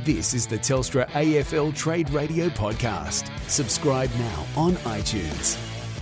This is the Telstra AFL Trade Radio podcast. Subscribe now on iTunes.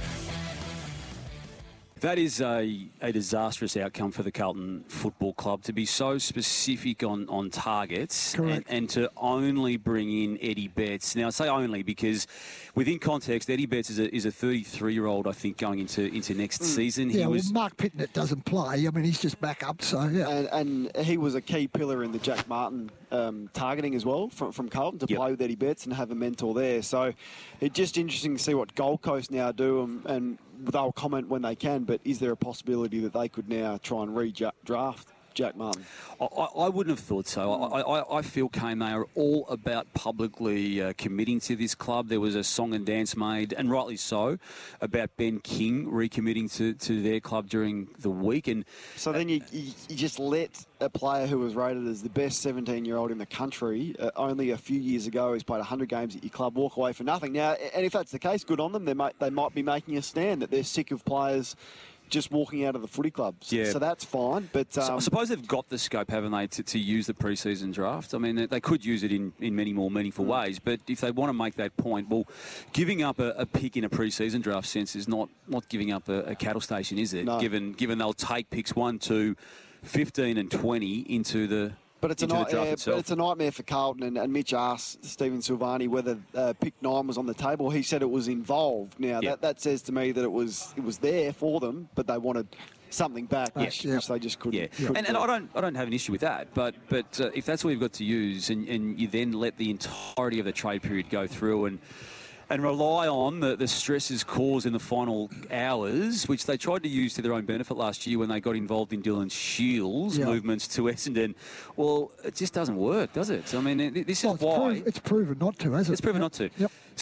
That is a disastrous outcome for the Carlton Football Club to be so specific on targets and to only bring in Eddie Betts. Now, I say only because within context, Eddie Betts is a 33-year-old, I think, going into next season. Yeah, Mark Pitnett doesn't play. I mean, he's just back up, so yeah. And he was a key pillar in the Jack Martin targeting as well from Carlton to play with Eddie Betts and have a mentor there. So it's just interesting to see what Gold Coast now do and they'll comment when they can, but is there a possibility that they could now try and redraft Jack Martin? I wouldn't have thought so. I feel, Kane, they are all about publicly committing to this club. There was a song and dance made, and rightly so, about Ben King recommitting to their club during the week. And so then you just let a player who was rated as the best 17-year-old in the country only a few years ago, who's played 100 games at your club, walk away for nothing. Now, and if that's the case, good on them. They might be making a stand that they're sick of players just walking out of the footy clubs. Yeah. So that's fine. But so I suppose they've got the scope, haven't they, to use the pre-season draft? I mean, they could use it in many more meaningful ways. But if they want to make that point, well, giving up a pick in a pre-season draft sense is not giving up a cattle station, is it? No. Given they'll take picks 1, 2, 15 and 20 into the... But it's a nightmare for Carlton, and Mitch asked Stephen Silvani whether pick 9 was on the table. He said it was involved. Now, that says to me that it was there for them, but they wanted something back, which they just couldn't. Yeah. And I don't have an issue with that, but if that's all you've got to use and you then let the entirety of the trade period go through and rely on the stresses caused in the final hours, which they tried to use to their own benefit last year when they got involved in Dylan Shields' movements to Essendon. Well, it just doesn't work, does it? I mean, this is why... It's proven not to, hasn't it? It's proven not to. Yep.